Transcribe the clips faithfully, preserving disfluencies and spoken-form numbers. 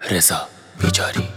رضا بیجاری.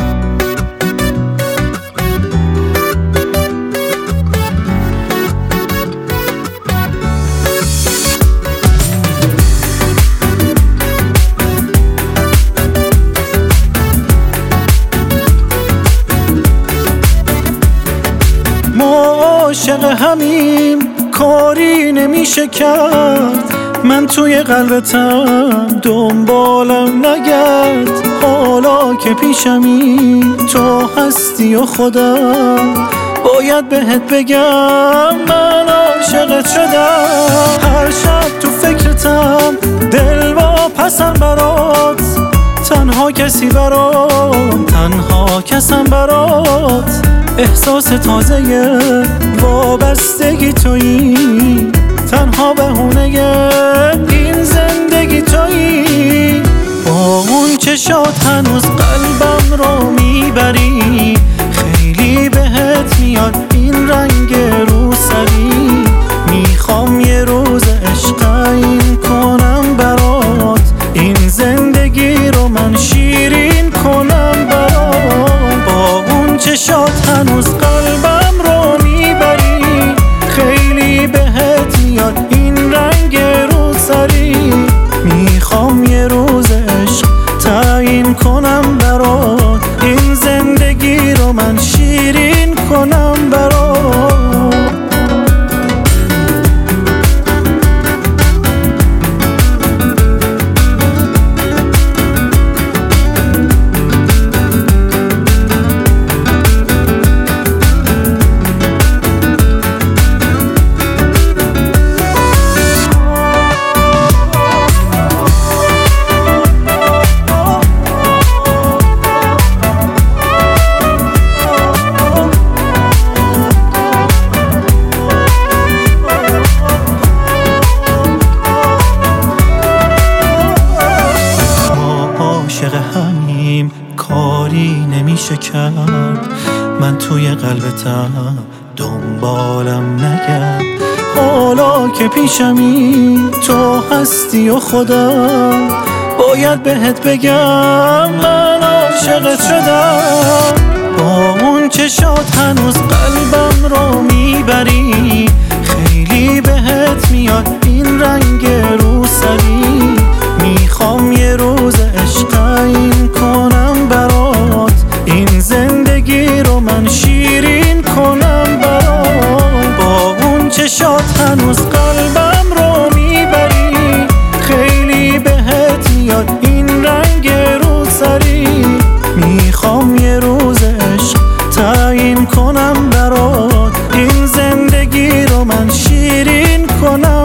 ما عاشق همیم، کاری نمیشه کرد. من توی قلبتم، دنبالم نگرد. حالا که پیشمی تو هستی و خودم، باید بهت بگم من عاشقت شدم. هر شب تو فکرتم، دل واپسم برات. تنها کسی برام، تنها کسم برات. احساس تازه وابستگی تویی، تنها بهونه این زندگی تویی. با اون چشات هنوز قلبم رو میبری. خیلی بهت میاد این رنگ روسری. میخوام یه روز عشق این کنم برات. این زندگی رو من شیرین کنم برات. با اون چشات هنوز قلبم رو میبری. خیلی بهت میاد این رنگ روسری. میخوام یه روز عشق تعیین کنم برات. این زندگی رو من شیرین کنم برات. عاشق همیم، کاری نمیشه کرد. من توی قلبتم، دنبالم نگرد. حالا که پیشمی تو هستی و خودم، باید بهت بگم من عاشقت شدم. با اون چشات هنوز قلبم رو میبری. خیلی بهت میاد این رنگ روسری. میخوام یه روز عشق این کنم برات. این زندگی رو من شیرین کنم برات. با اون چشات هنوز قلبم رو میبری. خیلی بهت میاد این رنگ روسری. میخوام یه روز عشق تعیین کنم برات. این زندگی رو من شیرین کنم